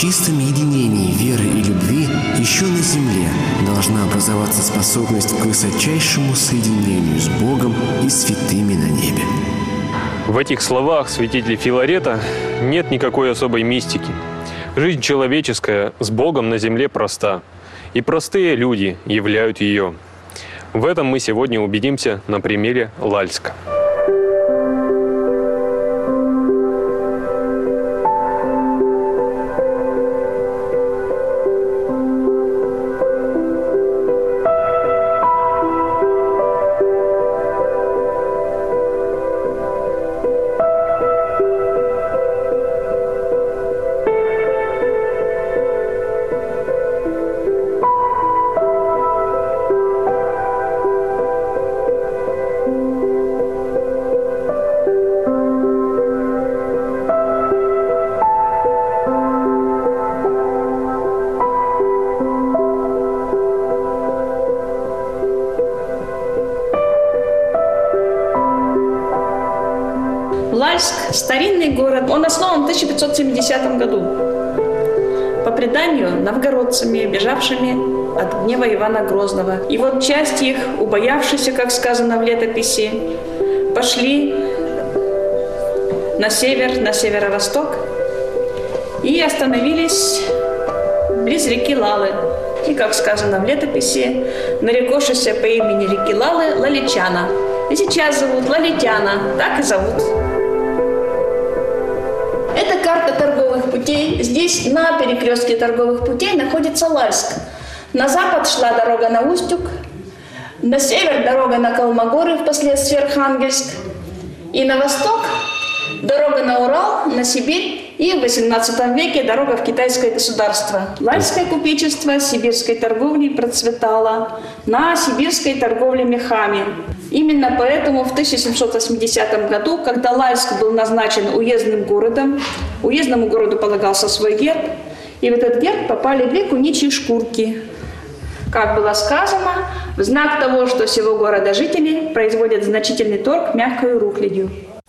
чистом единении веры и любви еще на земле должна образоваться способность к высочайшему соединению с Богом и святыми на небе. В этих словах святителя Филарета нет никакой особой мистики. Жизнь человеческая с Богом на земле проста, и простые люди являют ее. В этом мы сегодня убедимся на примере Лальска. Лальск – старинный город. Он основан в 1570 году. По преданию, новгородцами, бежавшими от гнева Ивана Грозного. И вот часть их, убоявшихся, как сказано в летописи, пошли на север, на северо-восток и остановились близ реки Лалы. И, как сказано в летописи, нарекошися по имени реки Лалы Лаличана. И сейчас зовут Лалитяна, так и зовут. Это карта торговых путей. Здесь на перекрестке торговых путей находится Лальск. На запад шла дорога на Устюг, на север дорога на Колмогоры, впоследствии Архангельск, и на восток дорога на Урал, на Сибирь, и в XVIII веке дорога в китайское государство. Лальское купечество сибирской торговли процветало на сибирской торговле мехами. Именно поэтому в 1780 году, когда Лальск был назначен уездным городом, уездному городу полагался свой герб, и в этот герб попали две куничьи шкурки. Как было сказано, в знак того, что всего города жители производят значительный торг мягкою рухлядью.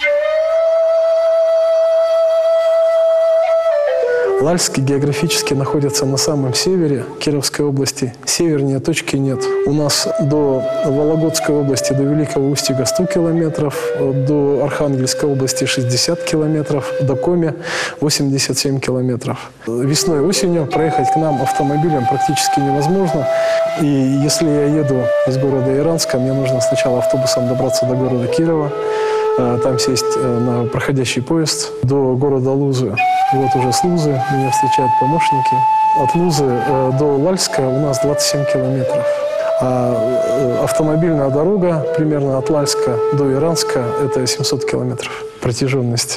Лальск географически находится на самом севере Кировской области. Севернее точки нет. У нас до Вологодской области, до Великого Устюга 100 километров, до Архангельской области 60 километров, до Коми 87 километров. Весной и осенью проехать к нам автомобилем практически невозможно. И если я еду из города Яранска, мне нужно сначала автобусом добраться до города Кирова, там сесть на проходящий поезд до города Лузы. И вот уже с Лузы меня встречают помощники. От Лузы до Лальска у нас 27 километров. А автомобильная дорога примерно от Лальска до Яранска – это 700 километров протяженности.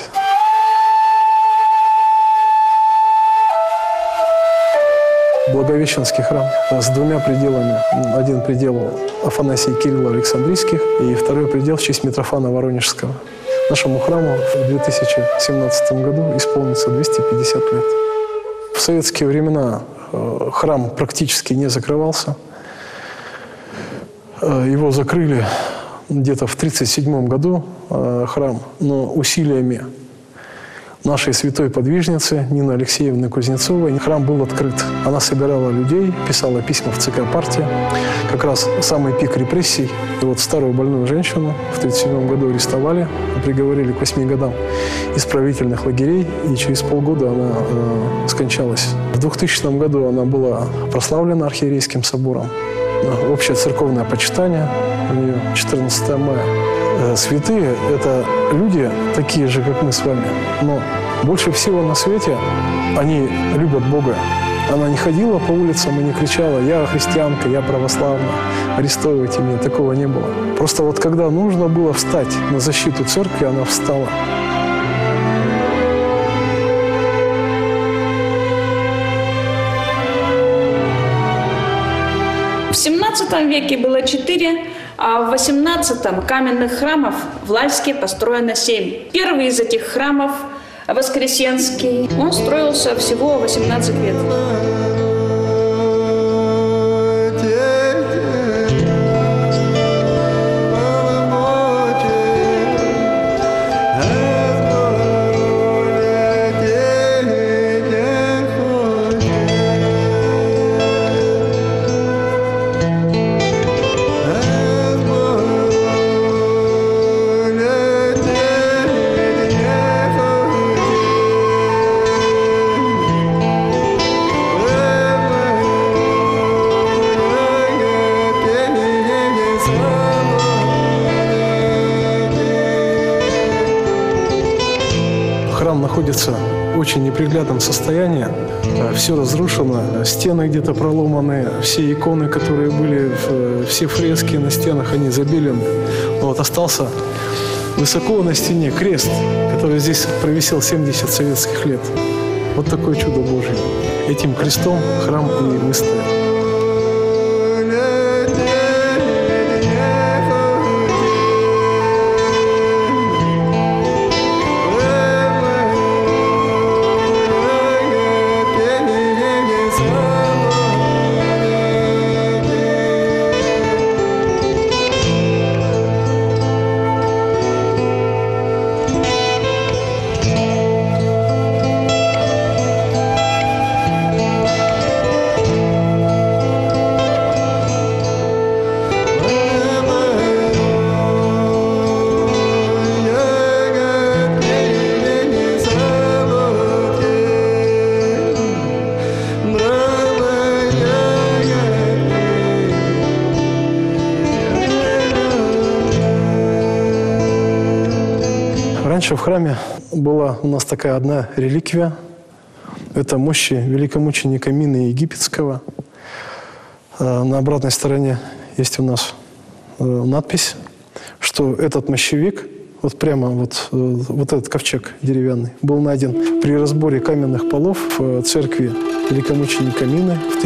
Благовещенский храм с двумя пределами. Один предел Афанасия Кирилла Александрийских и второй предел в честь Митрофана Воронежского. Нашему храму в 2017 году исполнится 250 лет. В советские времена храм практически не закрывался. Его закрыли где-то в 1937 году храм, но усилиями нашей святой подвижницы Нины Алексеевны Кузнецовой храм был открыт. Она собирала людей, писала письма в ЦК партии. Как раз самый пик репрессий. И вот старую больную женщину в 1937 году арестовали, приговорили к 8 годам исправительных лагерей, и через полгода она скончалась. В 2000 году она была прославлена архиерейским собором. Общее церковное почитание у нее 14 мая. Святые – это люди такие же, как мы с вами, но больше всего на свете они любят Бога. Она не ходила по улицам и не кричала: «Я христианка, я православная, арестовывайте меня». Такого не было. Просто вот когда нужно было встать на защиту церкви, она встала. В 17 веке было 4, а в 18-м каменных храмов в Лальске построено 7. Первый из этих храмов, Воскресенский, он строился всего 18 лет. Храм находится в очень неприглядном состоянии. Все разрушено, стены где-то проломаны, все иконы, которые были, все фрески на стенах, они забелены. Но вот остался высоко на стене крест, который здесь провисел 70 советских лет. Вот такое чудо Божье. Этим крестом храм и выстоял. Раньше в храме была у нас такая одна реликвия. Это мощи великомученика Мины Египетского. На обратной стороне есть у нас надпись, что этот мощевик, вот прямо вот этот ковчег деревянный, был найден при разборе каменных полов в церкви великомученика Мины в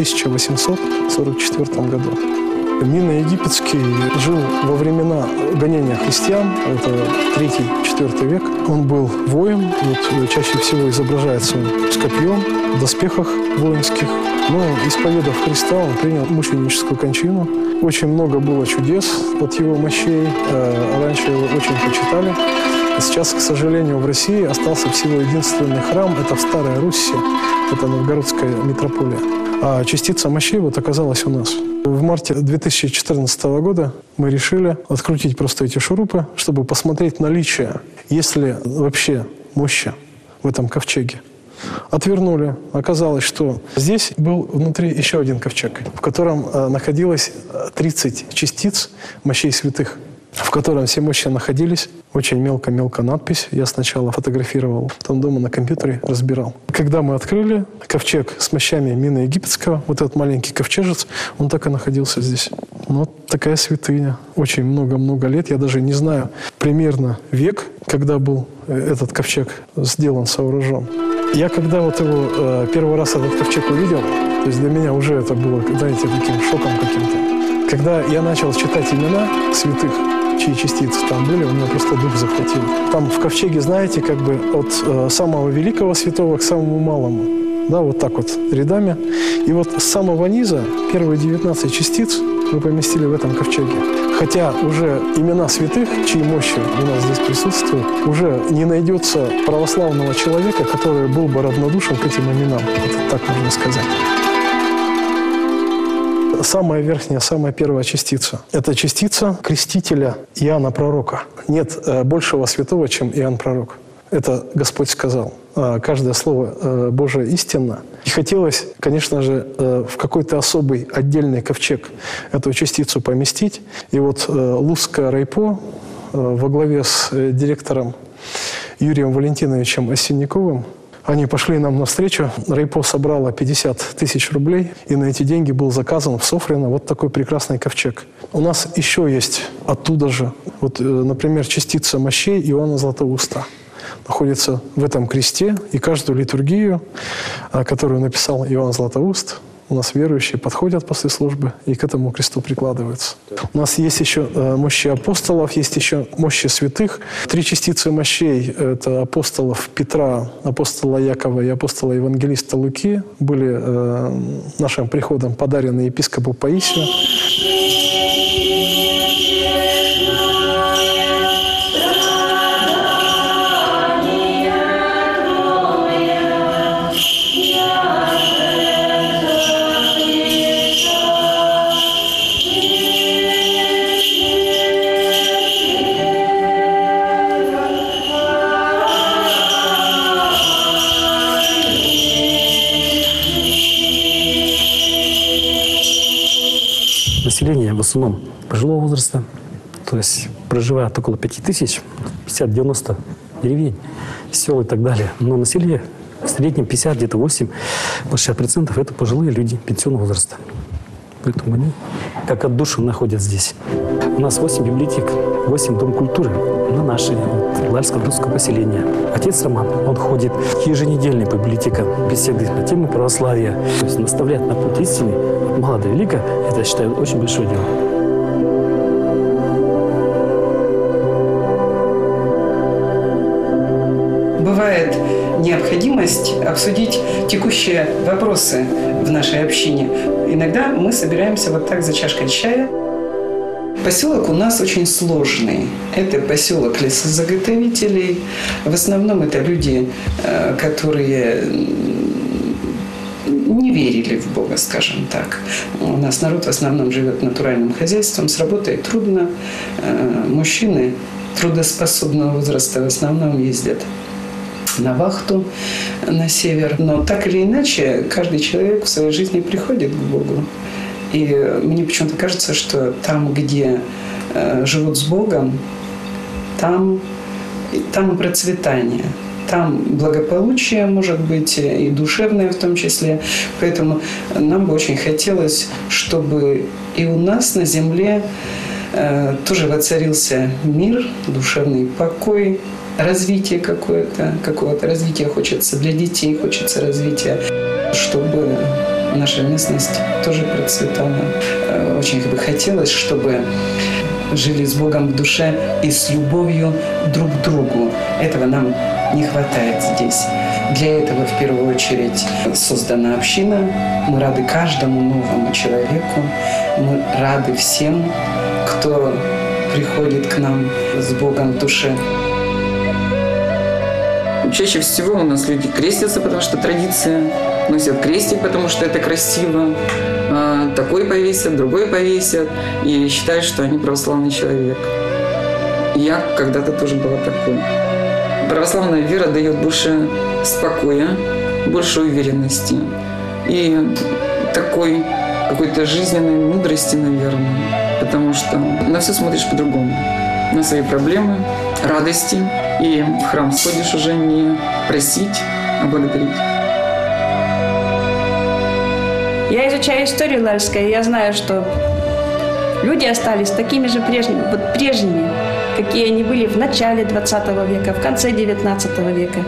1844 году. Мина Египетский жил во времена гонения христиан, это 3-4 век. Он был воин, вот чаще всего изображается он с копьем, в доспехах воинских. Но, исповедав Христа, он принял мученическую кончину. Очень много было чудес от его мощей, раньше его очень почитали. Сейчас, к сожалению, в России остался всего единственный храм, это в Старой Русси, это Новгородская митрополия. А частица мощей вот оказалась у нас. В марте 2014 года мы решили открутить просто эти шурупы, чтобы посмотреть наличие, есть ли вообще мощи в этом ковчеге. Отвернули. Оказалось, что здесь был внутри еще один ковчег, в котором находилось 30 частиц мощей святых, в котором все мощи находились. Очень мелко-мелко надпись. Я сначала фотографировал, потом дома на компьютере разбирал. Когда мы открыли ковчег с мощами Мины Египетского, вот этот маленький ковчежец, он так и находился здесь. Вот такая святыня. Очень много-много лет. Я даже не знаю примерно век, когда был этот ковчег сделан, сооружен. Я когда вот его первый раз этот ковчег увидел, то есть для меня уже это было, знаете, таким шоком каким-то. Когда я начал читать имена святых, чьи частицы там были, у меня просто дух захватил. Там в ковчеге, знаете, как бы от самого великого святого к самому малому. Да, вот так вот рядами. И вот с самого низа первые 19 частиц мы поместили в этом ковчеге. Хотя уже имена святых, чьи мощи у нас здесь присутствуют, уже не найдется православного человека, который был бы равнодушен к этим именам. Это так можно сказать. Самая верхняя, самая первая частица – это частица крестителя Иоанна Пророка. Нет большего святого, чем Иоанн Пророк. Это Господь сказал. Каждое слово Божие истинно. И хотелось, конечно же, в какой-то особый отдельный ковчег эту частицу поместить. И вот Лузское райпо во главе с директором Юрием Валентиновичем Осинниковым, они пошли нам навстречу. Райпо собрало 50 тысяч рублей, и на эти деньги был заказан в Софрино вот такой прекрасный ковчег. У нас еще есть оттуда же, вот, например, частица мощей Иоанна Златоуста. Находится в этом кресте, и каждую литургию, которую написал Иоанн Златоуст, у нас верующие подходят после службы и к этому кресту прикладываются. У нас есть еще мощи апостолов, есть еще мощи святых. 3 частицы мощей – это апостолов Петра, апостола Якова и апостола Евангелиста Луки – были нашим приходом подарены епископу Паисию. Население в основном пожилого возраста, то есть проживает около 5000, 50-90 деревень. сел и так далее. Но на селе в среднем 50, где-то 8-60% это пожилые люди пенсионного возраста. Поэтому они как отдушины находят здесь. У нас 8 библиотек, 8 дом культуры на нашей Лальско-Русского поселения. Отец Роман, он ходит еженедельно по библиотекам, беседы на тему православия. То есть наставлять на путь истины от мала до велика, это, я считаю, очень большое дело. Бывает необходимость обсудить текущие вопросы в нашей общине. Иногда мы собираемся вот так за чашкой чая. Поселок у нас очень сложный. Это поселок лесозаготовителей. В основном это люди, которые не верили в Бога, скажем так. У нас народ в основном живет натуральным хозяйством, с работой трудно. Мужчины трудоспособного возраста в основном ездят на вахту на север. Но так или иначе, каждый человек в своей жизни приходит к Богу. И мне почему-то кажется, что там, где живут с Богом, там процветание. Там благополучие, может быть, и душевное в том числе. Поэтому нам бы очень хотелось, чтобы и у нас на земле тоже воцарился мир, душевный покой, развитие какого-то развития хочется для детей, хочется развития, чтобы наша местность тоже процветала. Очень бы хотелось, чтобы жили с Богом в душе и с любовью друг к другу. Этого нам не хватает здесь. Для этого в первую очередь создана община. Мы рады каждому новому человеку. Мы рады всем, кто приходит к нам с Богом в душе. Чаще всего у нас люди крестятся, потому что традиция, носят крестик, потому что это красиво, такой повесят, другой повесят, и считают, что они православный человек. И я когда-то тоже была такой. Православная вера дает больше спокоя, больше уверенности и такой какой-то жизненной мудрости, наверное, потому что на все смотришь по-другому, на свои проблемы, радости. И в храм сходишь уже не просить, а благодарить. Я изучаю историю Лальска, и я знаю, что люди остались такими же прежними, какие они были в начале 20 века, в конце 19 века.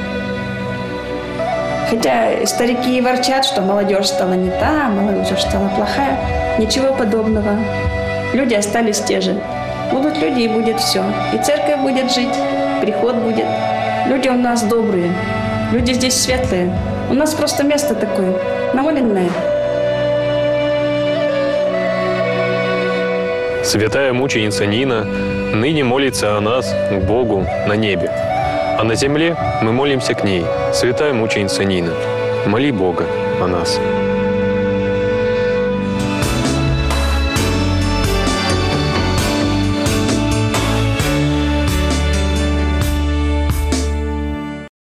Хотя старики ворчат, что молодежь стала не та, молодежь стала плохая. Ничего подобного. Люди остались те же. Будут люди, и будет все. И церковь будет жить. Приход будет. Люди у нас добрые, люди здесь светлые. У нас просто место такое, намоленное. Святая мученица Нина ныне молится о нас к Богу на небе. А на земле мы молимся к ней. Святая мученица Нина, моли Бога о нас.